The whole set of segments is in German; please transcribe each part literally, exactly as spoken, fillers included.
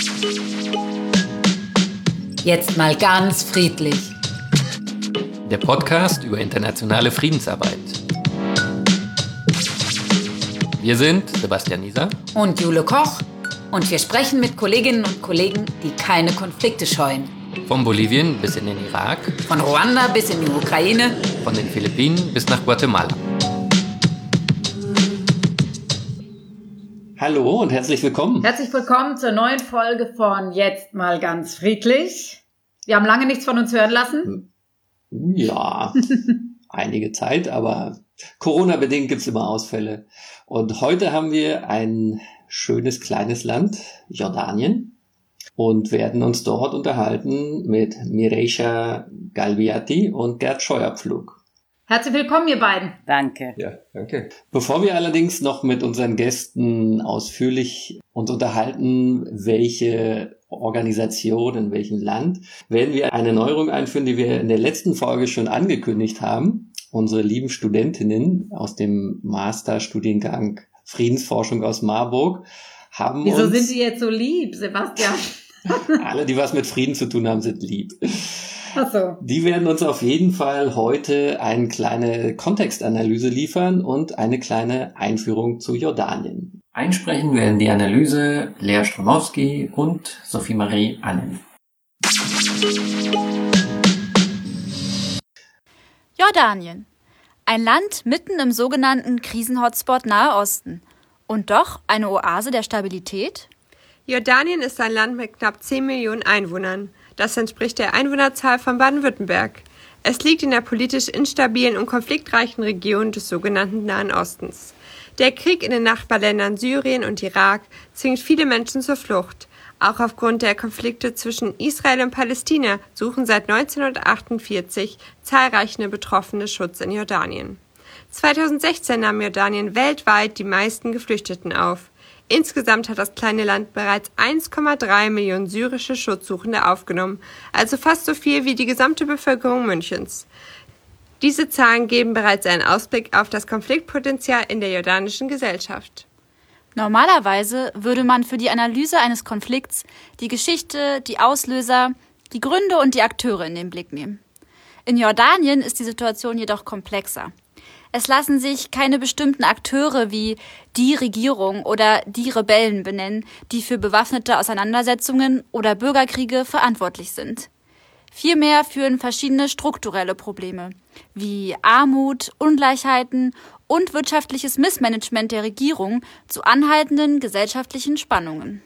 Jetzt mal ganz friedlich. Der Podcast über internationale Friedensarbeit. Wir sind Sebastian Nieser und Jule Koch und wir sprechen mit Kolleginnen und Kollegen, die keine Konflikte scheuen. Von Bolivien bis in den Irak, von Ruanda bis in die Ukraine, von den Philippinen bis nach Guatemala. Hallo und herzlich willkommen. Herzlich willkommen zur neuen Folge von Jetzt mal ganz friedlich. Wir haben lange nichts von uns hören lassen. Ja, einige Zeit, aber Corona-bedingt gibt es immer Ausfälle. Und heute haben wir ein schönes kleines Land, Jordanien, und werden uns dort unterhalten mit Mireisha Galviati und Gerd Scheuerpflug. Herzlich willkommen, ihr beiden. Danke. Ja, danke. Bevor wir allerdings noch mit unseren Gästen ausführlich uns unterhalten, welche Organisation, in welchem Land, werden wir eine Neuerung einführen, die wir in der letzten Folge schon angekündigt haben. Unsere lieben Studentinnen aus dem Masterstudiengang Friedensforschung aus Marburg haben Wieso uns... sind Sie jetzt so lieb, Sebastian? Alle, die was mit Frieden zu tun haben, sind lieb. Ach so. Die werden uns auf jeden Fall heute eine kleine Kontextanalyse liefern und eine kleine Einführung zu Jordanien. Einsprechen werden die Analyse Lea Stromowski und Sophie-Marie Annen. Jordanien. Ein Land mitten im sogenannten Krisenhotspot Nahe Osten. Und doch eine Oase der Stabilität? Jordanien ist ein Land mit knapp zehn Millionen Einwohnern. Das entspricht der Einwohnerzahl von Baden-Württemberg. Es liegt in der politisch instabilen und konfliktreichen Region des sogenannten Nahen Ostens. Der Krieg in den Nachbarländern Syrien und Irak zwingt viele Menschen zur Flucht. Auch aufgrund der Konflikte zwischen Israel und Palästina suchen seit neunzehnhundertachtundvierzig zahlreiche Betroffene Schutz in Jordanien. zweitausendsechzehn nahm Jordanien weltweit die meisten Geflüchteten auf. Insgesamt hat das kleine Land bereits eins Komma drei Millionen syrische Schutzsuchende aufgenommen, also fast so viel wie die gesamte Bevölkerung Münchens. Diese Zahlen geben bereits einen Ausblick auf das Konfliktpotenzial in der jordanischen Gesellschaft. Normalerweise würde man für die Analyse eines Konflikts die Geschichte, die Auslöser, die Gründe und die Akteure in den Blick nehmen. In Jordanien ist die Situation jedoch komplexer. Es lassen sich keine bestimmten Akteure wie die Regierung oder die Rebellen benennen, die für bewaffnete Auseinandersetzungen oder Bürgerkriege verantwortlich sind. Vielmehr führen verschiedene strukturelle Probleme wie Armut, Ungleichheiten und wirtschaftliches Missmanagement der Regierung zu anhaltenden gesellschaftlichen Spannungen.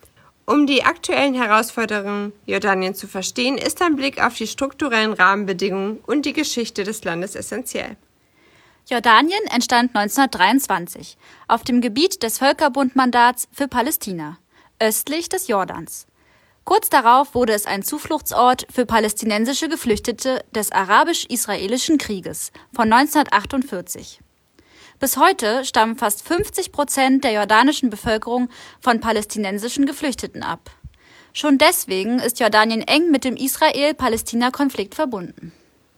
Um die aktuellen Herausforderungen Jordaniens zu verstehen, ist ein Blick auf die strukturellen Rahmenbedingungen und die Geschichte des Landes essentiell. Jordanien entstand neunzehnhundertdreiundzwanzig auf dem Gebiet des Völkerbundmandats für Palästina, östlich des Jordans. Kurz darauf wurde es ein Zufluchtsort für palästinensische Geflüchtete des Arabisch-Israelischen Krieges von neunzehnhundertachtundvierzig. Bis heute stammen fast fünfzig Prozent der jordanischen Bevölkerung von palästinensischen Geflüchteten ab. Schon deswegen ist Jordanien eng mit dem Israel-Palästina-Konflikt verbunden.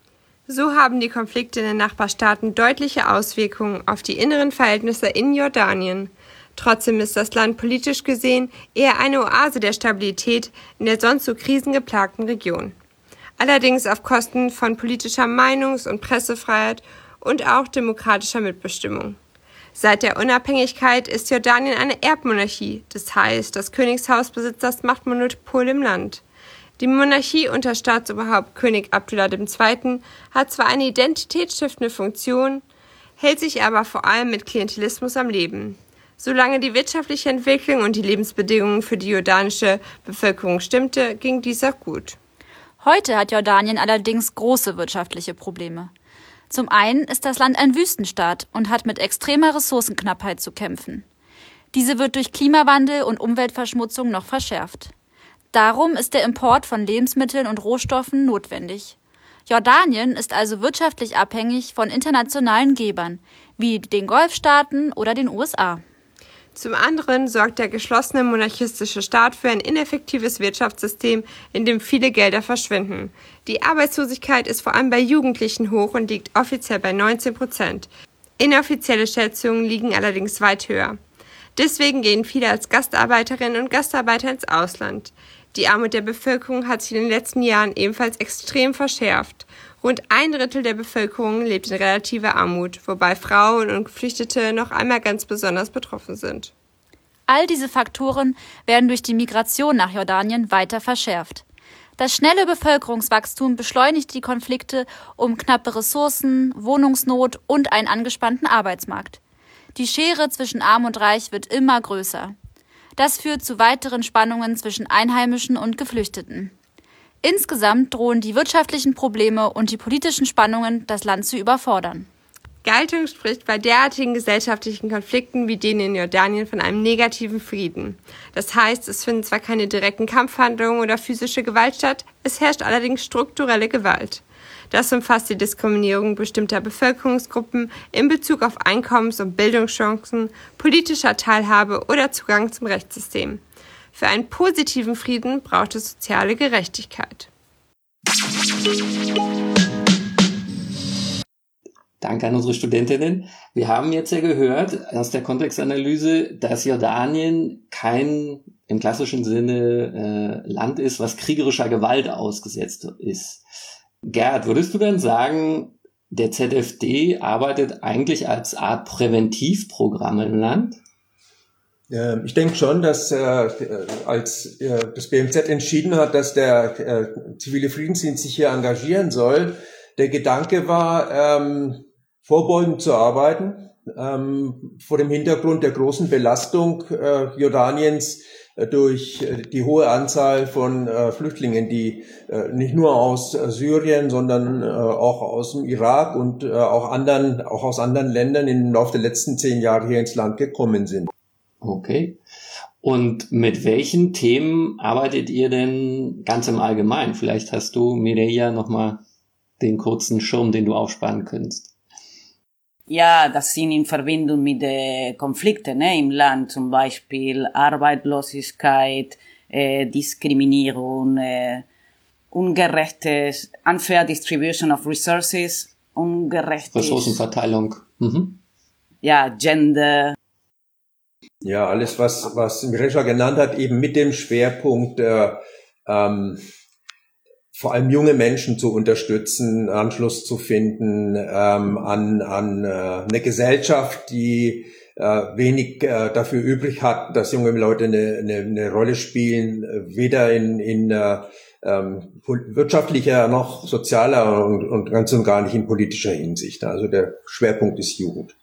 So haben die Konflikte in den Nachbarstaaten deutliche Auswirkungen auf die inneren Verhältnisse in Jordanien. Trotzdem ist das Land politisch gesehen eher eine Oase der Stabilität in der sonst so krisengeplagten Region. Allerdings auf Kosten von politischer Meinungs- und Pressefreiheit und auch demokratischer Mitbestimmung. Seit der Unabhängigkeit ist Jordanien eine Erbmonarchie, das heißt, das Königshaus besitzt das Machtmonopol im Land. Die Monarchie unter Staatsoberhaupt König Abdullah der Zweite. hat zwar eine identitätsstiftende Funktion, hält sich aber vor allem mit Klientelismus am Leben. Solange die wirtschaftliche Entwicklung und die Lebensbedingungen für die jordanische Bevölkerung stimmte, ging dies auch gut. Heute hat Jordanien allerdings große wirtschaftliche Probleme. Zum einen ist das Land ein Wüstenstaat und hat mit extremer Ressourcenknappheit zu kämpfen. Diese wird durch Klimawandel und Umweltverschmutzung noch verschärft. Darum ist der Import von Lebensmitteln und Rohstoffen notwendig. Jordanien ist also wirtschaftlich abhängig von internationalen Gebern, wie den Golfstaaten oder den U S A. Zum anderen sorgt der geschlossene monarchistische Staat für ein ineffektives Wirtschaftssystem, in dem viele Gelder verschwinden. Die Arbeitslosigkeit ist vor allem bei Jugendlichen hoch und liegt offiziell bei neunzehn Prozent. Inoffizielle Schätzungen liegen allerdings weit höher. Deswegen gehen viele als Gastarbeiterinnen und Gastarbeiter ins Ausland. Die Armut der Bevölkerung hat sich in den letzten Jahren ebenfalls extrem verschärft. Rund ein Drittel der Bevölkerung lebt in relativer Armut, wobei Frauen und Geflüchtete noch einmal ganz besonders betroffen sind. All diese Faktoren werden durch die Migration nach Jordanien weiter verschärft. Das schnelle Bevölkerungswachstum beschleunigt die Konflikte um knappe Ressourcen, Wohnungsnot und einen angespannten Arbeitsmarkt. Die Schere zwischen Arm und Reich wird immer größer. Das führt zu weiteren Spannungen zwischen Einheimischen und Geflüchteten. Insgesamt drohen die wirtschaftlichen Probleme und die politischen Spannungen, das Land zu überfordern. Galtung spricht bei derartigen gesellschaftlichen Konflikten wie denen in Jordanien von einem negativen Frieden. Das heißt, es finden zwar keine direkten Kampfhandlungen oder physische Gewalt statt, es herrscht allerdings strukturelle Gewalt. Das umfasst die Diskriminierung bestimmter Bevölkerungsgruppen in Bezug auf Einkommens- und Bildungschancen, politischer Teilhabe oder Zugang zum Rechtssystem. Für einen positiven Frieden braucht es soziale Gerechtigkeit. Danke an unsere Studentinnen. Wir haben jetzt ja gehört aus der Kontextanalyse, dass Jordanien kein im klassischen Sinne äh, Land ist, was kriegerischer Gewalt ausgesetzt ist. Gerd, würdest du denn sagen, der Z F D arbeitet eigentlich als Art Präventivprogramm im Land? Ich denke schon, dass äh, als äh, das B M Z entschieden hat, dass der äh, zivile Friedensdienst sich hier engagieren soll, der Gedanke war, ähm, vorbeugend zu arbeiten, ähm, vor dem Hintergrund der großen Belastung äh, Jordaniens durch die hohe Anzahl von äh, Flüchtlingen, die äh, nicht nur aus äh, Syrien, sondern äh, auch aus dem Irak und äh, auch anderen, auch aus anderen Ländern im Laufe der letzten zehn Jahre hier ins Land gekommen sind. Okay. Und mit welchen Themen arbeitet ihr denn ganz im Allgemeinen? Vielleicht hast du, Mireia, nochmal den kurzen Schirm, den du aufspannen könntest. Ja, das sind in Verbindung mit den Konflikten ne, im Land, zum Beispiel Arbeitslosigkeit, äh, Diskriminierung, äh, ungerechtes, unfair distribution of resources, ungerechtes... Ressourcenverteilung. Mhm. Ja, Gender. Ja, alles, was, was Mireia genannt hat, eben mit dem Schwerpunkt, äh, ähm, vor allem junge Menschen zu unterstützen, Anschluss zu finden ähm, an, an äh, eine Gesellschaft, die äh, wenig äh, dafür übrig hat, dass junge Leute eine, eine, eine Rolle spielen, weder in, in äh, ähm, wirtschaftlicher noch sozialer und, und ganz und gar nicht in politischer Hinsicht. Also der Schwerpunkt ist Jugend.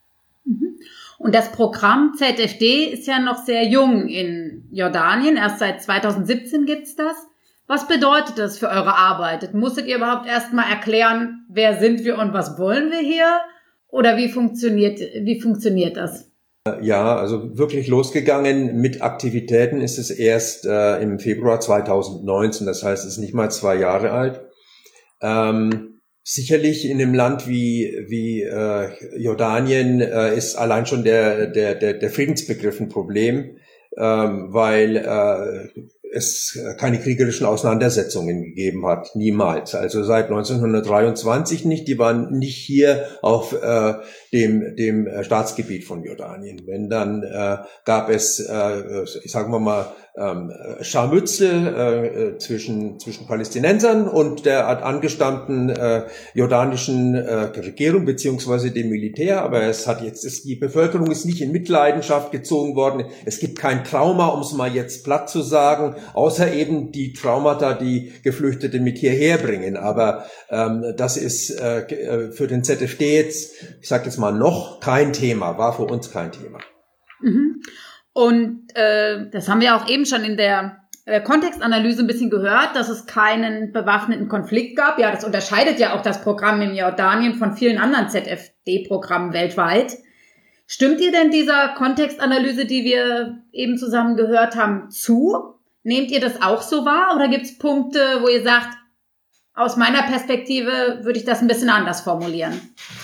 Und das Programm Z F D ist ja noch sehr jung in Jordanien. Erst seit zweitausendsiebzehn gibt's das. Was bedeutet das für eure Arbeit? Musstet ihr überhaupt erstmal erklären, wer sind wir und was wollen wir hier? Oder wie funktioniert, wie funktioniert das? Ja, also wirklich losgegangen mit Aktivitäten ist es erst äh, im Februar zweitausendneunzehn. Das heißt, es ist nicht mal zwei Jahre alt. Ähm, sicherlich in einem Land wie, wie äh, Jordanien äh, ist allein schon der, der, der, der Friedensbegriff ein Problem, ähm, weil äh, es keine kriegerischen Auseinandersetzungen gegeben hat, niemals. Also seit neunzehnhundertdreiundzwanzig nicht. Die waren nicht hier auf äh, dem dem Staatsgebiet von Jordanien. Wenn dann äh, gab es, äh, sagen wir mal, ähm, Scharmützel äh, zwischen zwischen Palästinensern und der angestammten äh, jordanischen äh, Regierung beziehungsweise dem Militär. Aber es hat jetzt ist die Bevölkerung ist nicht in Mitleidenschaft gezogen worden. Es gibt kein Trauma, um es mal jetzt platt zu sagen, außer eben die Traumata, die Geflüchtete mit hierher bringen. Aber ähm, das ist äh, für den Z F D jetzt, ich sage jetzt mal, noch kein Thema, war für uns kein Thema. Mhm. Und äh, das haben wir auch eben schon in der äh, Kontextanalyse ein bisschen gehört, dass es keinen bewaffneten Konflikt gab. Ja, das unterscheidet ja auch das Programm in Jordanien von vielen anderen Z F D-Programmen weltweit. Stimmt ihr denn dieser Kontextanalyse, die wir eben zusammen gehört haben, zu? Nehmt ihr das auch so wahr oder gibt es Punkte, wo ihr sagt, aus meiner Perspektive würde ich das ein bisschen anders formulieren?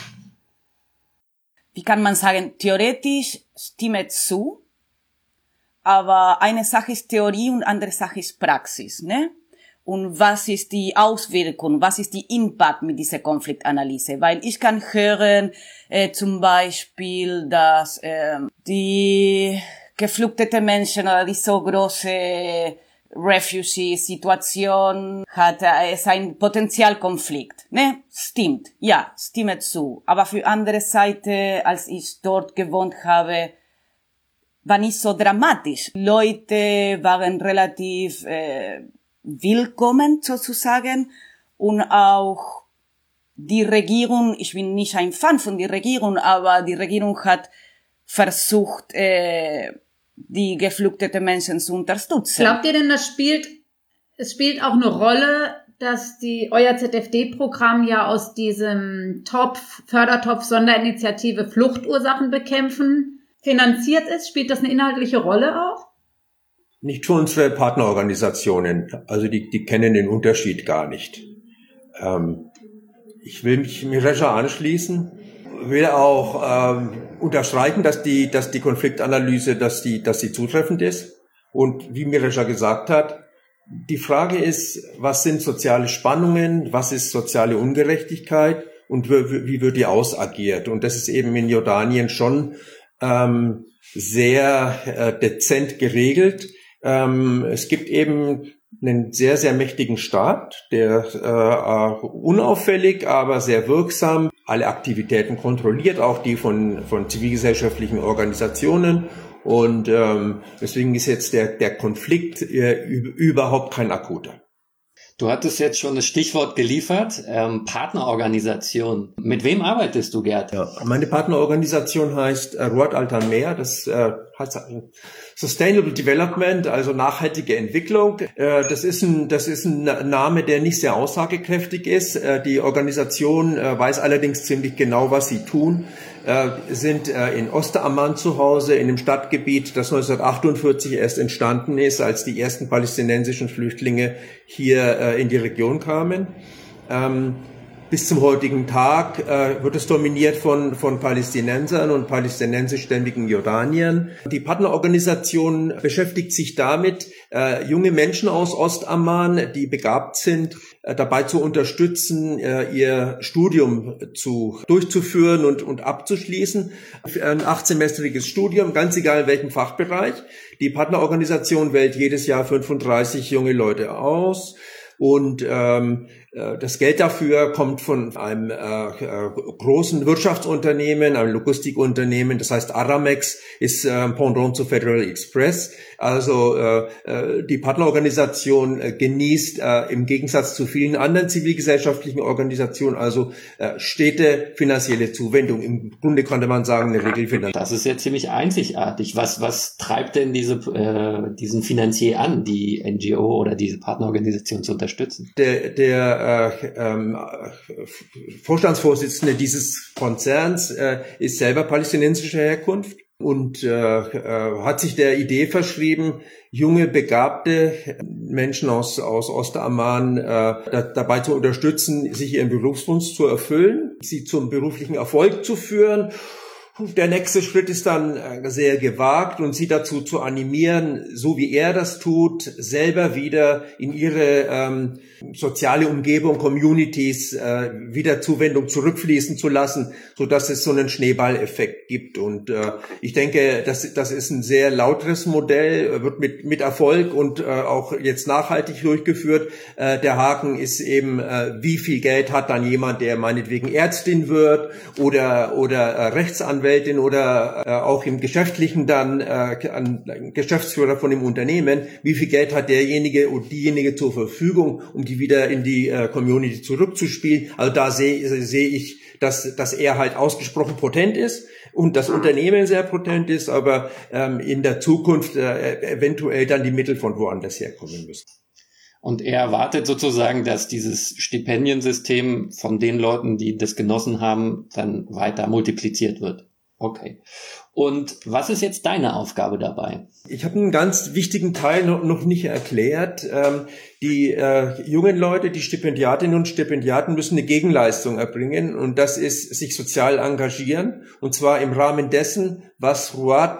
Wie kann man sagen, theoretisch stimmt zu, aber eine Sache ist Theorie und andere Sache ist Praxis, ne? Und was ist die Auswirkung, was ist die Impact mit dieser Konfliktanalyse? Weil ich kann hören, äh, zum Beispiel, dass äh, die geflüchtete Menschen oder die so große Refugee-Situation hat es ein Potenzialkonflikt. Ne? Stimmt. Ja, stimme zu. Aber für andere Seite, als ich dort gewohnt habe, war nicht so dramatisch. Leute waren relativ äh, willkommen sozusagen und auch die Regierung, ich bin nicht ein Fan von der Regierung, aber die Regierung hat versucht, äh, die geflüchteten Menschen zu unterstützen. Glaubt ihr denn, das spielt, es spielt auch eine Rolle, dass die euer Z F D-Programm ja aus diesem Topf, Fördertopf Sonderinitiative Fluchtursachen bekämpfen finanziert ist? Spielt das eine inhaltliche Rolle auch? Nicht für unsere Partnerorganisationen. Also die, die kennen den Unterschied gar nicht. Ähm, ich will mich Mireja anschließen, will auch ähm, unterstreichen, dass die, dass die Konfliktanalyse, dass die, dass sie zutreffend ist. Und wie Mireja gesagt hat, die Frage ist, was sind soziale Spannungen, was ist soziale Ungerechtigkeit und wie, wie wird die ausagiert? Und das ist eben in Jordanien schon ähm, sehr äh, dezent geregelt. Ähm, es gibt eben einen sehr, sehr mächtigen Staat, der äh, unauffällig, aber sehr wirksam alle Aktivitäten kontrolliert, auch die von, von zivilgesellschaftlichen Organisationen. Und ähm, deswegen ist jetzt der, der Konflikt äh, überhaupt kein akuter. Du hattest jetzt schon das Stichwort geliefert, ähm, Partnerorganisation. Mit wem arbeitest du, Gerd? Ja, meine Partnerorganisation heißt äh, Ruat Al Tanmeer, das äh, heißt Sustainable Development, also nachhaltige Entwicklung. Äh, das ist ein, das ist ein Name, der nicht sehr aussagekräftig ist. Äh, die Organisation äh, weiß allerdings ziemlich genau, was sie tun. Äh, sind äh, in Osteramman zu Hause, in einem Stadtgebiet, das neunzehnhundertachtundvierzig erst entstanden ist, als die ersten palästinensischen Flüchtlinge hier äh, in die Region kamen. Ähm, bis zum heutigen Tag äh, wird es dominiert von, von Palästinensern und palästinensischstämmigen Jordaniern. Die Partnerorganisation beschäftigt sich damit, äh, junge Menschen aus Ostamman, die begabt sind, äh, dabei zu unterstützen, äh, ihr Studium zu, durchzuführen und, und abzuschließen. Ein achtsemestriges Studium, ganz egal in welchem Fachbereich. Die Partnerorganisation wählt jedes Jahr fünfunddreißig junge Leute aus. Und ähm, das Geld dafür kommt von einem äh, äh, großen Wirtschaftsunternehmen, einem Logistikunternehmen, das heißt Aramex, ist äh, Pendant zu Federal Express. Also äh, äh, die Partnerorganisation äh, genießt äh, im Gegensatz zu vielen anderen zivilgesellschaftlichen Organisationen also äh, stete finanzielle Zuwendung. Im Grunde könnte man sagen, eine Regelfinanzierung. Das ist ja ziemlich einzigartig. Was was treibt denn diese äh, diesen Finanzier an, die N G O oder diese Partnerorganisation zu unterstützen? Der, der Äh, ähm, Vorstandsvorsitzende dieses Konzerns äh, ist selber palästinensischer Herkunft und äh, äh, hat sich der Idee verschrieben, junge, begabte Menschen aus, aus Osteramman äh, da, dabei zu unterstützen, sich ihren Berufswunsch zu erfüllen, sie zum beruflichen Erfolg zu führen. Der nächste Schritt ist dann sehr gewagt und sie dazu zu animieren, so wie er das tut, selber wieder in ihre ähm, soziale Umgebung, Communities äh, wieder Zuwendung zurückfließen zu lassen, so dass es so einen Schneeballeffekt gibt. Und äh, ich denke, das, das ist ein sehr lauteres Modell, wird mit, mit Erfolg und äh, auch jetzt nachhaltig durchgeführt. Äh, der Haken ist eben, äh, wie viel Geld hat dann jemand, der meinetwegen Ärztin wird oder, oder äh, Rechtsanwältin oder äh, auch im Geschäftlichen dann äh, an Geschäftsführer von dem Unternehmen, wie viel Geld hat derjenige und diejenige zur Verfügung, um die wieder in die äh, Community zurückzuspielen. Also da sehe sehe ich, dass, dass er halt ausgesprochen potent ist und das Unternehmen sehr potent ist, aber ähm, in der Zukunft äh, eventuell dann die Mittel von woanders herkommen müssen. Und er erwartet sozusagen, dass dieses Stipendiensystem von den Leuten, die das genossen haben, dann weiter multipliziert wird. Okay. Und was ist jetzt deine Aufgabe dabei? Ich habe einen ganz wichtigen Teil noch, noch nicht erklärt. Ähm, die äh, jungen Leute, die Stipendiatinnen und Stipendiaten müssen eine Gegenleistung erbringen und das ist sich sozial engagieren und zwar im Rahmen dessen, was Ruat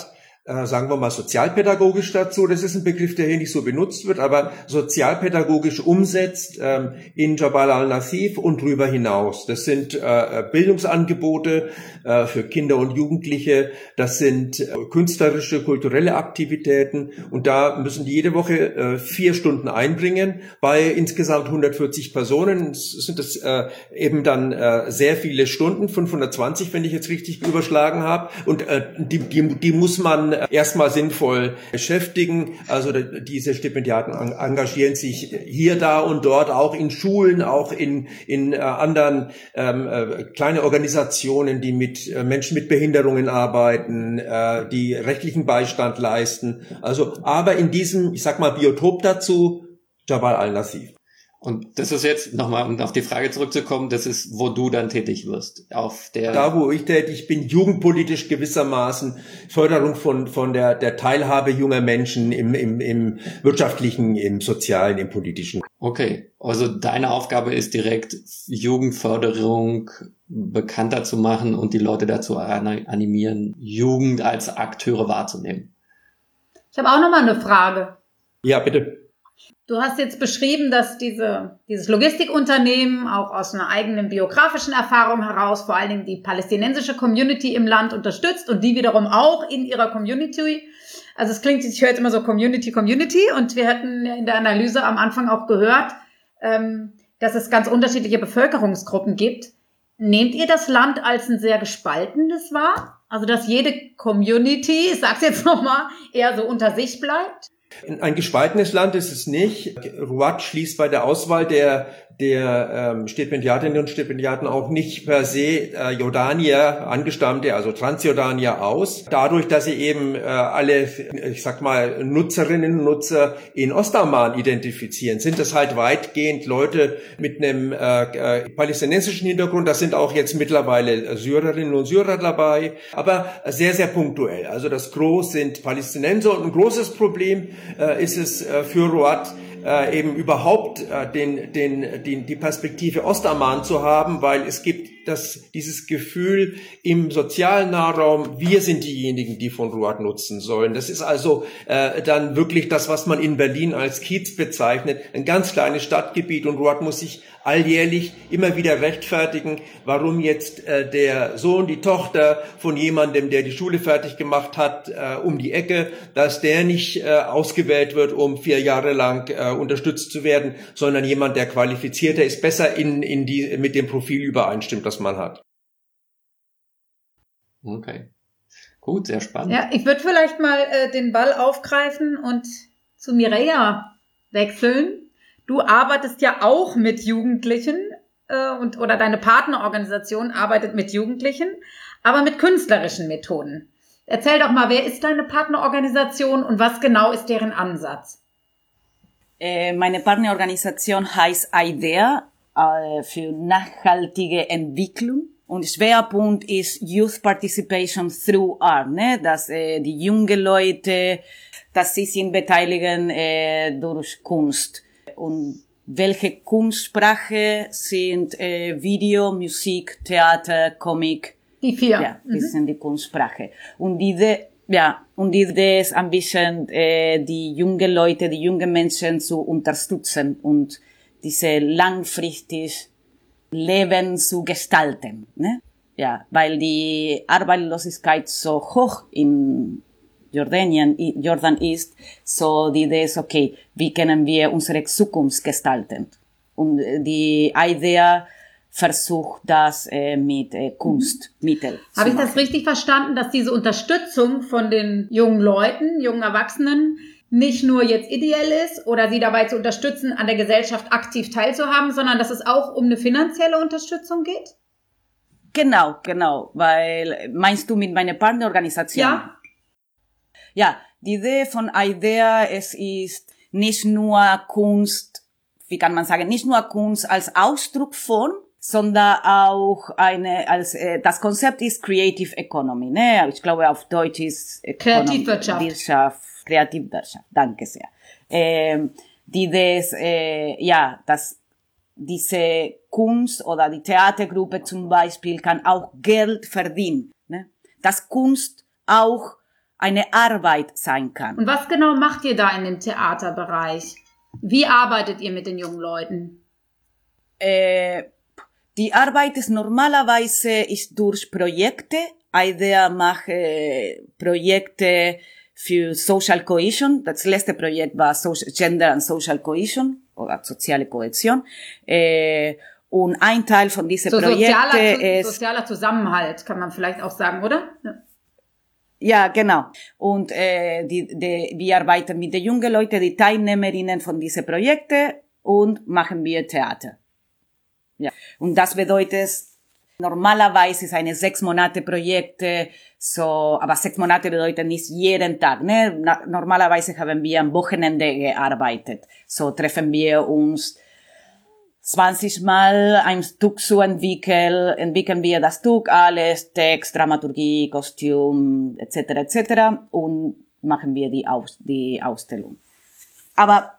äh, sagen wir mal, sozialpädagogisch dazu. Das ist ein Begriff, der hier nicht so benutzt wird, aber sozialpädagogisch umsetzt ähm, in Jabal al-Nassif und darüber hinaus. Das sind äh, Bildungsangebote äh, für Kinder und Jugendliche, das sind äh, künstlerische, kulturelle Aktivitäten und da müssen die jede Woche äh, vier Stunden einbringen. Bei insgesamt hundertvierzig Personen sind das äh, eben dann äh, sehr viele Stunden, fünfhundertzwanzig, wenn ich jetzt richtig überschlagen habe. Und äh, die, die, die muss man erstmal sinnvoll beschäftigen. Also diese Stipendiaten engagieren sich hier, da und dort, auch in Schulen, auch in, in äh, anderen ähm, äh, kleine Organisationen, die mit äh, Menschen mit Behinderungen arbeiten, äh, die rechtlichen Beistand leisten. Also, aber in diesem, ich sag mal, Biotop dazu, Jabal al-Nassif. Und das ist jetzt nochmal, um auf die Frage zurückzukommen, das ist, wo du dann tätig wirst. Auf der da, wo ich tätig bin, jugendpolitisch gewissermaßen, Förderung von von der der Teilhabe junger Menschen im im im wirtschaftlichen, im sozialen, im politischen. Okay, also deine Aufgabe ist direkt Jugendförderung bekannter zu machen und die Leute dazu animieren, Jugend als Akteure wahrzunehmen. Ich habe auch nochmal eine Frage. Ja, bitte. Du hast jetzt beschrieben, dass diese, dieses Logistikunternehmen auch aus einer eigenen biografischen Erfahrung heraus vor allen Dingen die palästinensische Community im Land unterstützt und die wiederum auch in ihrer Community. Also es klingt, ich höre jetzt immer so Community, Community und wir hatten in der Analyse am Anfang auch gehört, ähm, dass es ganz unterschiedliche Bevölkerungsgruppen gibt. Nehmt ihr das Land als ein sehr gespaltenes wahr? Also dass jede Community, ich sag's jetzt nochmal, eher so unter sich bleibt? Ein gespaltenes Land ist es nicht. Ruat schließt bei der Auswahl der der ähm, Stipendiatinnen und Stipendiaten auch nicht per se äh, Jordanier, Angestammte, also Transjordanier aus. Dadurch, dass sie eben äh, alle, ich sag mal, Nutzerinnen und Nutzer in Ostamman identifizieren, sind das halt weitgehend Leute mit einem äh, äh, palästinensischen Hintergrund. Da sind auch jetzt mittlerweile Syrerinnen und Syrer dabei, aber sehr, sehr punktuell. Also das Gros sind Palästinenser und ein großes Problem äh, ist es äh, für Ruat, Äh, eben überhaupt äh, den, den, den, die Perspektive Ostamman zu haben, weil es gibt das, dieses Gefühl im sozialen Nahraum, wir sind diejenigen, die von Ruat nutzen sollen. Das ist also äh, dann wirklich das, was man in Berlin als Kiez bezeichnet, ein ganz kleines Stadtgebiet und Ruat muss sich alljährlich immer wieder rechtfertigen, warum jetzt äh, der Sohn, die Tochter von jemandem, der die Schule fertig gemacht hat, äh, um die Ecke, dass der nicht äh, ausgewählt wird, um vier Jahre lang äh, unterstützt zu werden, sondern jemand, der qualifizierter ist, besser in, in die, mit dem Profil übereinstimmt, das man hat. Okay. Gut, sehr spannend. Ja, ich würde vielleicht mal äh, den Ball aufgreifen und zu Mireia wechseln. Du arbeitest ja auch mit Jugendlichen äh, und oder deine Partnerorganisation arbeitet mit Jugendlichen, aber mit künstlerischen Methoden. Erzähl doch mal, wer ist deine Partnerorganisation und was genau ist deren Ansatz? Äh, meine Partnerorganisation heißt IDEA äh, für nachhaltige Entwicklung. Und Schwerpunkt ist Youth Participation through Art, ne? Dass äh, die jungen Leute, dass sie sich beteiligen äh, durch Kunst. Und welche Kunstsprache sind äh, Video, Musik, Theater, Comic? Die vier. Ja, das mhm. sind die Kunstsprache. Und diese, ja, und die Idee ist ein bisschen, äh, die jungen Leute, die jungen Menschen zu unterstützen und diese langfristig Leben zu gestalten, ne? Ja, weil die Arbeitslosigkeit so hoch in Jordanien, Jordan ist, so die Idee ist, okay, wie können wir unsere Zukunft gestalten? Und die Idee versucht das äh, mit äh, Kunstmitteln. Habe ich das richtig verstanden, dass diese Unterstützung von den jungen Leuten, jungen Erwachsenen, nicht nur jetzt ideell ist oder sie dabei zu unterstützen, an der Gesellschaft aktiv teilzuhaben, sondern dass es auch um eine finanzielle Unterstützung geht? Genau, genau, weil, meinst du mit meiner Partnerorganisation? Ja. Ja, die Idee von IDEA, es ist nicht nur Kunst, wie kann man sagen, nicht nur Kunst als Ausdruckform, sondern auch eine, als, äh, das Konzept ist Creative Economy, ne? Ich glaube, auf Deutsch ist Kreativwirtschaft. Wirtschaft, Kreativwirtschaft, danke sehr. Ähm, die Idee ist, äh, ja, dass diese Kunst oder die Theatergruppe zum Beispiel kann auch Geld verdienen, ne? Dass Kunst auch eine Arbeit sein kann. Und was genau macht ihr da in dem Theaterbereich? Wie arbeitet ihr mit den jungen Leuten? Äh, die Arbeit ist normalerweise ist durch Projekte. IDEA macht äh, Projekte für Social Cohesion. Das letzte Projekt war Social, Gender and Social Cohesion oder soziale Kohäsion. Äh, und ein Teil von diesen so, Projekten sozialer, ist sozialer Zusammenhalt, kann man vielleicht auch sagen, oder? Ja. Ja, genau. Und äh, die, die, wir arbeiten mit den jungen Leuten, die Teilnehmerinnen von diesen Projekten und machen wir Theater. Ja. Und das bedeutet, normalerweise ist eine sechs Monate Projekte, so, aber sechs Monate bedeutet nicht jeden Tag, ne? Na, normalerweise haben wir am Wochenende gearbeitet. So treffen wir uns zwanzig Mal ein Stück zu entwickeln, entwickeln wir das Stück, alles, Text, Dramaturgie, Kostüm, et cetera, et cetera, und machen wir die, Aus, die Ausstellung. Aber,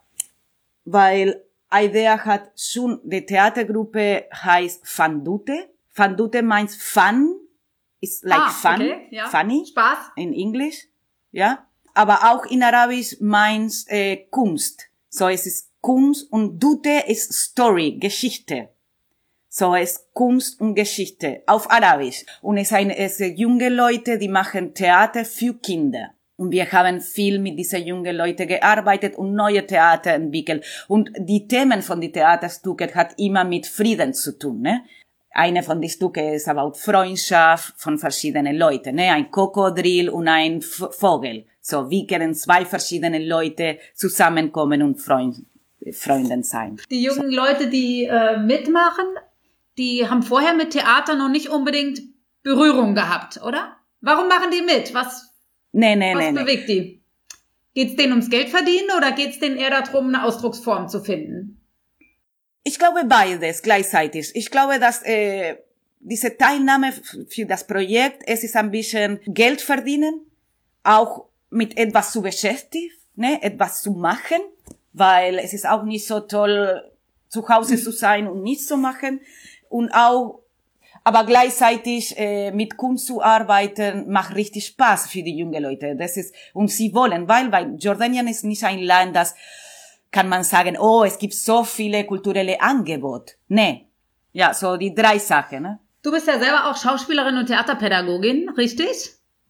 weil IDEA hat schon, die Theatergruppe heißt Fandute. Fandute meint Fun, ist like ah, fun, okay, ja. funny. Spaß. In Englisch, ja. Aber auch in Arabisch meint äh, Kunst. So, es ist Kunst und Dute ist Story, Geschichte. So, es ist Kunst und Geschichte auf Arabisch. Und es sind es junge Leute, die machen Theater für Kinder. Und wir haben viel mit diesen jungen Leuten gearbeitet und neue Theater entwickelt. Und die Themen von den Theaterstücken hat immer mit Frieden zu tun, ne? Eine von den Stücken ist about Freundschaft von verschiedenen Leuten, ne? Ein Krokodil und ein v Vogel. So, wie können zwei verschiedene Leute zusammenkommen und Freund Freunden sein. Die jungen Leute, die äh, mitmachen, die haben vorher mit Theater noch nicht unbedingt Berührung gehabt, oder? Warum machen die mit? Was, nee, nee, was nee, bewegt nee. die? Geht's denen ums Geld verdienen oder geht's denen eher darum, eine Ausdrucksform zu finden? Ich glaube beides gleichzeitig. Ich glaube, dass äh, diese Teilnahme für das Projekt, es ist ein bisschen Geld verdienen, auch mit etwas zu beschäftigen, ne, etwas zu machen. Weil es ist auch nicht so toll, zu Hause zu sein und nichts zu machen. Und auch, aber gleichzeitig äh, mit Kunst zu arbeiten, macht richtig Spaß für die jungen Leute. Das ist, und sie wollen, weil, weil Jordanien ist nicht ein Land, das kann man sagen, oh, es gibt so viele kulturelle Angebote. Nee. Ja, so die drei Sachen, ne? Du bist ja selber auch Schauspielerin und Theaterpädagogin, richtig?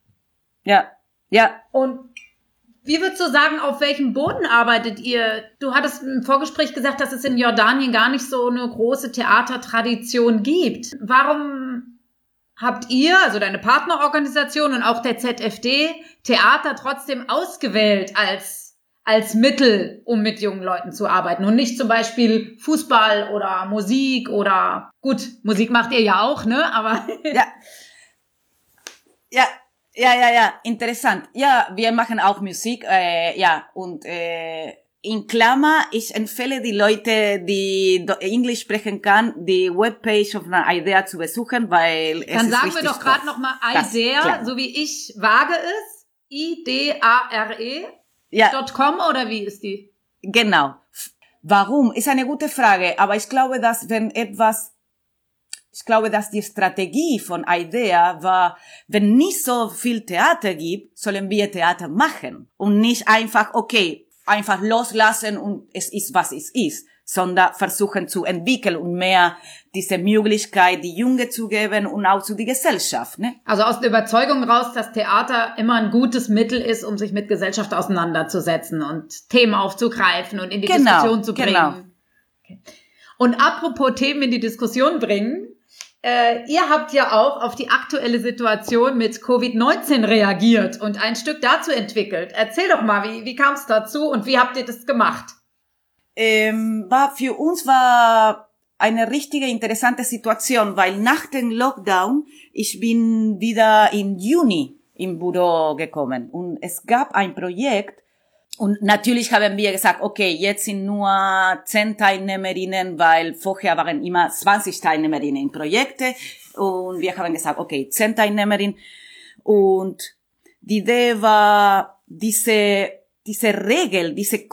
Ja, ja. Und wie würdest du sagen, auf welchem Boden arbeitet ihr? Du hattest im Vorgespräch gesagt, dass es in Jordanien gar nicht so eine große Theatertradition gibt. Warum habt ihr, also deine Partnerorganisation und auch der Z F D, Theater trotzdem ausgewählt als, als Mittel, um mit jungen Leuten zu arbeiten und nicht zum Beispiel Fußball oder Musik oder, gut, Musik macht ihr ja auch, ne, aber. Ja. Ja. Ja, ja, ja, interessant. Ja, wir machen auch Musik, äh, ja, und äh, in Klammer, ich empfehle die Leute, die Englisch sprechen kann, die Webpage of IDEA zu besuchen, weil es Dann ist sagen richtig wir doch gerade nochmal IDEA, so wie ich wage es, I D A R E, ja. .com oder wie ist die? Genau. Warum? Ist eine gute Frage, aber ich glaube, dass wenn etwas Ich glaube, dass die Strategie von IDEA war, wenn nicht so viel Theater gibt, sollen wir Theater machen. Und nicht einfach, okay, einfach loslassen und es ist, was es ist, sondern versuchen zu entwickeln und mehr diese Möglichkeit, die Jungen zu geben und auch zu die Gesellschaft, ne? Also aus der Überzeugung raus, dass Theater immer ein gutes Mittel ist, um sich mit Gesellschaft auseinanderzusetzen und Themen aufzugreifen und in die genau, Diskussion zu bringen. Genau. Okay. Und apropos Themen in die Diskussion bringen, Äh, ihr habt ja auch auf die aktuelle Situation mit Covid neunzehn reagiert und ein Stück dazu entwickelt. Erzähl doch mal, wie, wie kam es dazu und wie habt ihr das gemacht? Ähm, war, für uns war eine richtige interessante Situation, weil nach dem Lockdown, ich bin wieder im Juni im Büro gekommen und es gab ein Projekt. Und natürlich haben wir gesagt, okay, jetzt sind nur zehn Teilnehmerinnen, weil vorher waren immer zwanzig Teilnehmerinnen in Projekte. Und wir haben gesagt, okay, zehn Teilnehmerinnen. Und die Idee war, diese, diese Regel, diese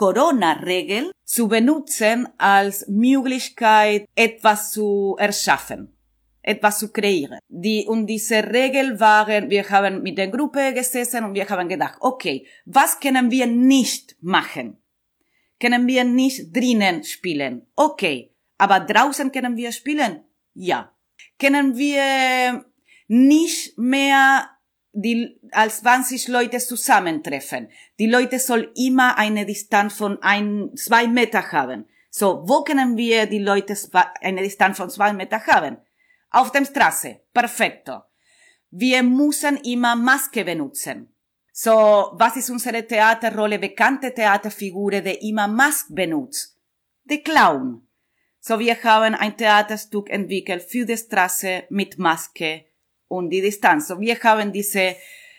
Corona-Regel zu benutzen als Möglichkeit, etwas zu erschaffen. etwas zu kreieren. Die, und diese Regel waren, wir haben mit der Gruppe gesessen und wir haben gedacht, okay, was können wir nicht machen? Können wir nicht drinnen spielen? Okay. Aber draußen können wir spielen? Ja. Können wir nicht mehr die, als zwanzig Leute zusammentreffen? Die Leute sollen immer eine Distanz von ein, zwei Meter haben. So, wo können wir die Leute eine Distanz von zwei Meter haben? Auf der Straße. Perfekto. Wir müssen immer Maske benutzen. So, was ist unsere Theaterrolle? Bekannte Theaterfigur, die immer Maske benutzt? Der Clown. So, wir haben ein Theaterstück entwickelt für die Straße mit Maske und die Distanz. So, wir haben diese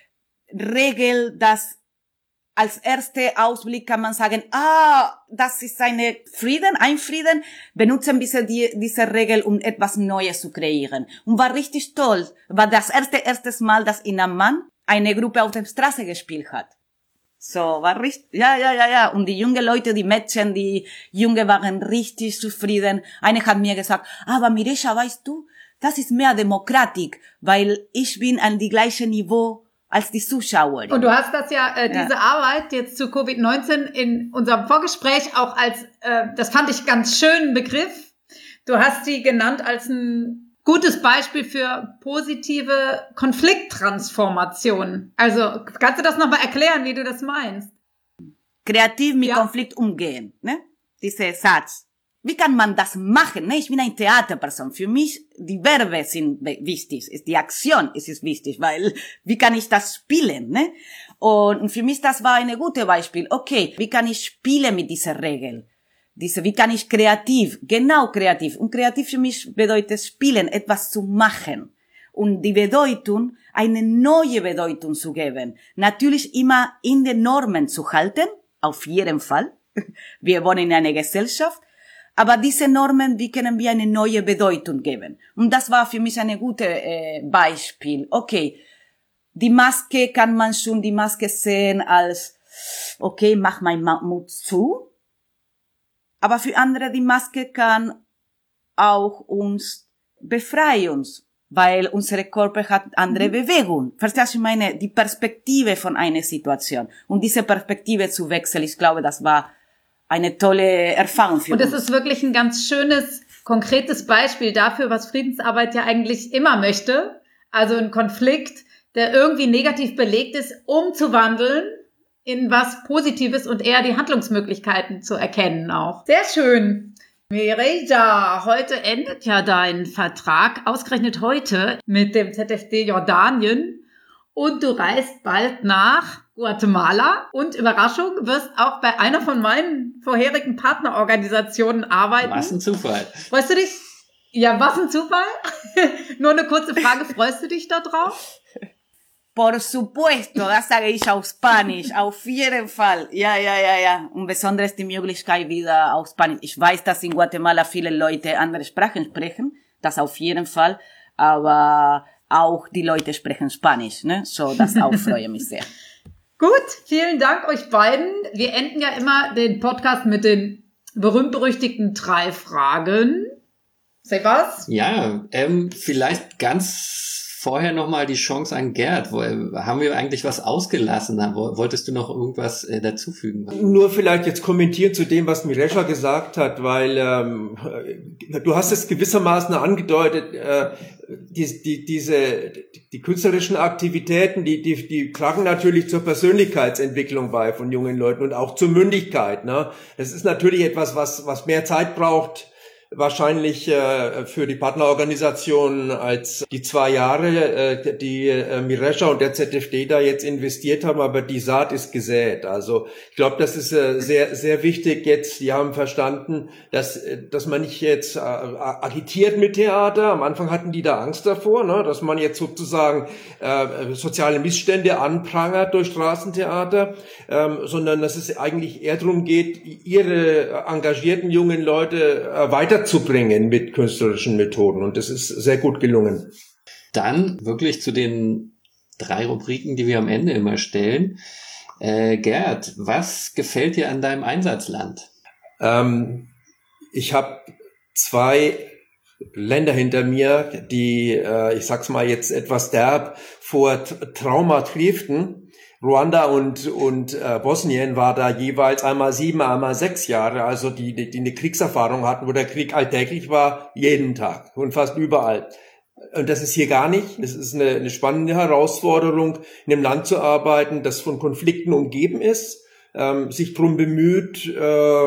Regel, dass als erster Ausblick kann man sagen, ah, das ist eine Frieden, ein Frieden. Benutzen wir die, diese Regel, um etwas Neues zu kreieren. Und war richtig toll. War das erste, erstes Mal, dass in Amman eine Gruppe auf der Straße gespielt hat. So, war richtig, ja, ja, ja, ja. Und die jungen Leute, die Mädchen, die Jungen waren richtig zufrieden. Eine hat mir gesagt, aber Mireja, weißt du, das ist mehr Demokratik, weil ich bin an die gleiche Niveau als die Zuschauerin. Und du hast das ja, äh, diese ja. Arbeit jetzt zu Covid neunzehn in unserem Vorgespräch auch als, äh, das fand ich ganz schönen Begriff. Du hast sie genannt als ein gutes Beispiel für positive Konflikttransformation. Also, kannst du das nochmal erklären, wie du das meinst? Kreativ mit ja. Konflikt umgehen, ne? Dieser Satz. Wie kann man das machen? Ne? Ich bin eine Theaterperson. Für mich, die Verbe sind wichtig. Die Aktion ist wichtig, weil wie kann ich das spielen? Ne? Und für mich, das war ein gutes Beispiel. Okay, wie kann ich spielen mit dieser Regel? Diese, wie kann ich kreativ? Genau kreativ. Und kreativ für mich bedeutet spielen, etwas zu machen. Und die Bedeutung, eine neue Bedeutung zu geben. Natürlich immer in den Normen zu halten, auf jeden Fall. Wir wohnen in einer Gesellschaft. Aber diese Normen, wie können wir eine neue Bedeutung geben? Und das war für mich ein gutes äh, Beispiel. Okay, die Maske kann man schon die Maske sehen als, okay, mach mein Mut zu. Aber für andere, die Maske kann auch uns befreien, weil unser Körper hat andere mhm. Bewegung. Verstehst du, ich meine, die Perspektive von einer Situation. Und diese Perspektive zu wechseln, ich glaube, das war eine tolle Erfahrung für uns. Und uns. es ist wirklich ein ganz schönes, konkretes Beispiel dafür, was Friedensarbeit ja eigentlich immer möchte. Also ein Konflikt, der irgendwie negativ belegt ist, umzuwandeln in was Positives und eher die Handlungsmöglichkeiten zu erkennen auch. Sehr schön. Mireja, heute endet ja dein Vertrag, ausgerechnet heute, mit dem Z F D Jordanien. Und du reist bald nach Guatemala und Überraschung, wirst auch bei einer von meinen vorherigen Partnerorganisationen arbeiten. Was ein Zufall. Freust du dich? Ja, was ein Zufall? Nur eine kurze Frage, freust du dich da drauf? Por supuesto, das sage ich auf Spanisch, auf jeden Fall. Ja, ja, ja, ja. Und besonders die Möglichkeit wieder auf Spanisch. Ich weiß, dass in Guatemala viele Leute andere Sprachen sprechen, das auf jeden Fall, aber auch die Leute sprechen Spanisch, ne? So, das auch freue mich sehr. Gut, vielen Dank euch beiden. Wir enden ja immer den Podcast mit den berühmt-berüchtigten drei Fragen. Sag was? Ja, ähm, vielleicht ganz vorher nochmal die Chance an Gerd. Wo, haben wir eigentlich was ausgelassen? Wolltest du noch irgendwas äh, dazufügen? Nur vielleicht jetzt kommentieren zu dem, was Mireja gesagt hat, weil ähm, du hast es gewissermaßen angedeutet, äh, die, die, diese, die künstlerischen Aktivitäten, die, die, die tragen natürlich zur Persönlichkeitsentwicklung bei von jungen Leuten und auch zur Mündigkeit. Ne? Das ist natürlich etwas, was, was mehr Zeit braucht, wahrscheinlich äh, für die Partnerorganisationen als die zwei Jahre, äh, die äh, Mireja und der Z F D da jetzt investiert haben, aber die Saat ist gesät. Also ich glaube, das ist äh, sehr sehr wichtig jetzt. Die haben verstanden, dass dass man nicht jetzt äh, agitiert mit Theater. Am Anfang hatten die da Angst davor, ne, dass man jetzt sozusagen äh, soziale Missstände anprangert durch Straßentheater, ähm, sondern dass es eigentlich eher darum geht, ihre engagierten jungen Leute äh, weiter zu bringen mit künstlerischen Methoden, und das ist sehr gut gelungen. Dann wirklich zu den drei Rubriken, die wir am Ende immer stellen. Äh, Gerd, was gefällt dir an deinem Einsatzland? Ähm, ich habe zwei Länder hinter mir, die, äh, ich sag's mal jetzt etwas derb, vor Trauma trieften. Ruanda und und äh, Bosnien war da jeweils einmal sieben, einmal sechs Jahre, also die, die die eine Kriegserfahrung hatten, wo der Krieg alltäglich war, jeden Tag und fast überall. Und das ist hier gar nicht. Es ist eine, eine spannende Herausforderung, in einem Land zu arbeiten, das von Konflikten umgeben ist, ähm, sich darum bemüht, äh,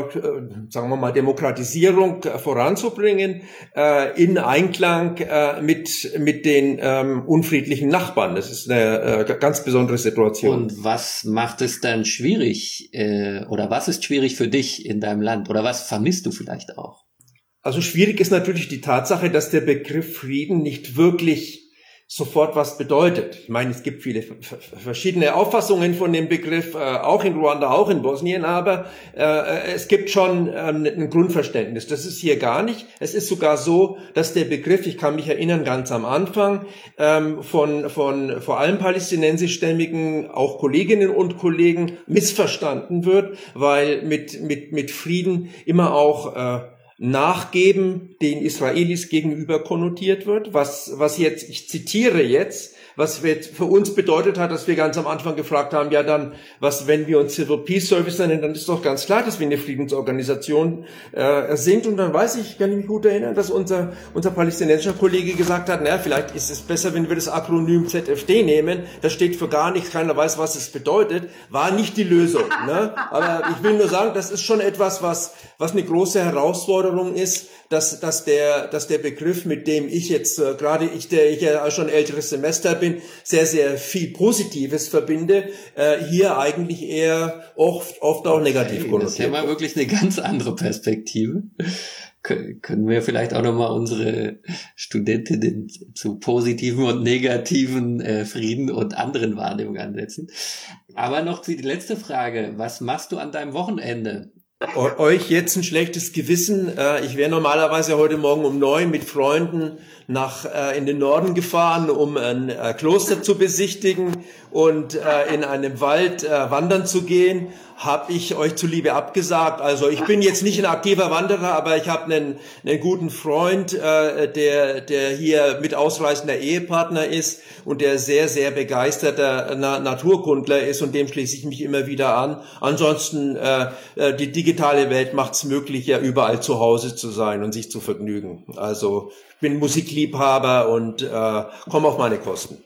sagen wir mal, Demokratisierung äh, voranzubringen, äh, in Einklang äh, mit mit den ähm, unfriedlichen Nachbarn. Das ist eine äh, ganz besondere Situation. Und was macht es dann schwierig, äh, oder was ist schwierig für dich in deinem Land? Oder was vermisst du vielleicht auch? Also schwierig ist natürlich die Tatsache, dass der Begriff Frieden nicht wirklich sofort was bedeutet. Ich meine, es gibt viele verschiedene Auffassungen von dem Begriff, äh, auch in Ruanda, auch in Bosnien, aber äh, es gibt schon ähm, ein Grundverständnis. Das ist hier gar nicht. Es ist sogar so, dass der Begriff, ich kann mich erinnern, ganz am Anfang ähm, von von vor allem palästinensischstämmigen, auch Kolleginnen und Kollegen missverstanden wird, weil mit mit mit Frieden immer auch äh, Nachgeben den Israelis gegenüber konnotiert wird, was was jetzt, ich zitiere jetzt, was für uns bedeutet hat, dass wir ganz am Anfang gefragt haben, ja dann, was, wenn wir uns Civil Peace Service nennen, dann ist doch ganz klar, dass wir eine Friedensorganisation äh, sind. Und dann weiß ich, kann ich mich gut erinnern, dass unser unser palästinensischer Kollege gesagt hat, naja, vielleicht ist es besser, wenn wir das Akronym Z F D nehmen, das steht für gar nichts, keiner weiß, was es bedeutet, war nicht die Lösung. Ne? Aber ich will nur sagen, das ist schon etwas, was was eine große Herausforderung ist, dass dass der dass der Begriff, mit dem ich jetzt äh, gerade ich, der ich ja schon älteres Semester bin, sehr sehr viel Positives verbinde, äh, hier eigentlich eher oft oft auch negativ hey, konnotiert. Das ist ja mal wirklich eine ganz andere Perspektive. Kön- können wir vielleicht auch nochmal unsere Studentinnen zu positiven und negativen äh, Frieden und anderen Wahrnehmungen ansetzen. Aber noch die letzte Frage: Was machst du an deinem Wochenende? Euch jetzt ein schlechtes Gewissen. Ich wäre normalerweise heute Morgen um neun mit Freunden nach äh, in den Norden gefahren, um ein äh, Kloster zu besichtigen und äh, in einem Wald äh, wandern zu gehen. Habe ich euch zuliebe abgesagt. Also ich bin jetzt nicht ein aktiver Wanderer, aber ich habe einen, einen guten Freund, äh, der der hier mit ausreisender Ehepartner ist und der sehr, sehr begeisterter Na- Naturkundler ist, und dem schließe ich mich immer wieder an. Ansonsten, äh, die digitale Welt macht es möglich, ja überall zu Hause zu sein und sich zu vergnügen. Also ich bin Musikliebhaber und äh, komme auf meine Kosten.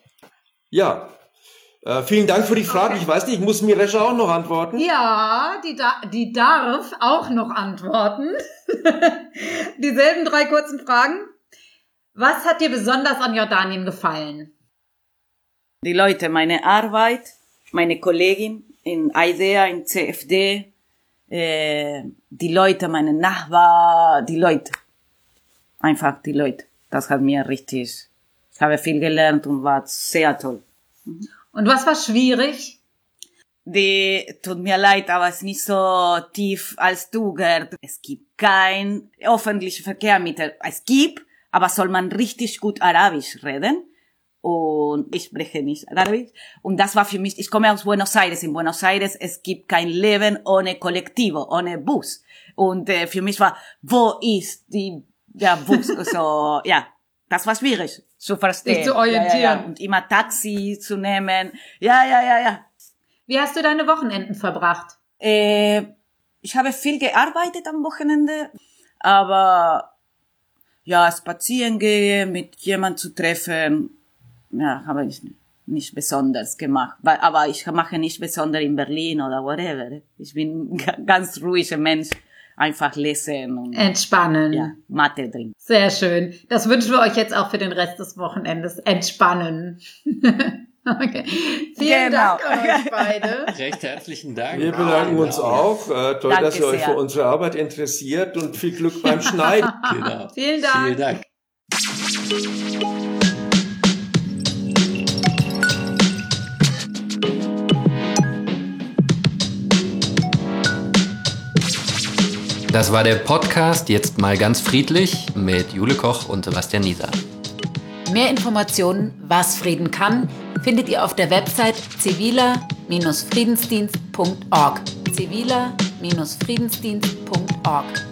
Ja. Äh, vielen Dank für die Frage. Ich weiß nicht, muss Miresha auch noch antworten? Ja, die, da, die darf auch noch antworten. Dieselben drei kurzen Fragen. Was hat dir besonders an Jordanien gefallen? Die Leute, meine Arbeit, meine Kollegin in IDEA, in C F D, äh, die Leute, meine Nachbarn, die Leute. Einfach die Leute. Das hat mir richtig, ich habe viel gelernt und war sehr toll. Mhm. Und was war schwierig? Die, tut mir leid, aber es ist nicht so tief als du, Gerd. Es gibt kein öffentliches Verkehrsmittel. Es gibt, aber soll man richtig gut Arabisch reden. Und ich spreche nicht Arabisch. Und das war für mich, ich komme aus Buenos Aires. In Buenos Aires, es gibt kein Leben ohne Kollektivo, ohne Bus. Und äh, für mich war, wo ist die, der Bus? So, ja, das war schwierig zu verstehen. Sich zu orientieren. Ja, ja, ja. Und immer Taxi zu nehmen. Ja, ja, ja, ja. Wie hast du deine Wochenenden verbracht? Äh, ich habe viel gearbeitet am Wochenende, aber ja, spazieren gehen, mit jemand zu treffen, ja, habe ich nicht besonders gemacht. Aber ich mache nicht besonders in Berlin oder whatever. Ich bin ein ganz ruhiger Mensch. Einfach lesen und entspannen. Ja, Mathe trinken. Sehr schön. Das wünschen wir euch jetzt auch für den Rest des Wochenendes. Entspannen. Okay. Vielen Genau. Dank an euch beide. Recht herzlichen Dank. Wir bedanken uns auch. Äh, toll, Danke dass ihr euch sehr. für unsere Arbeit interessiert, und viel Glück beim Schneiden. Genau. Vielen Dank. Vielen Dank. Das war der Podcast Jetzt mal ganz friedlich mit Jule Koch und Sebastian Nieser. Mehr Informationen, was Frieden kann, findet ihr auf der Website ziviler Friedensdienst punkt org. ziviler Friedensdienst punkt org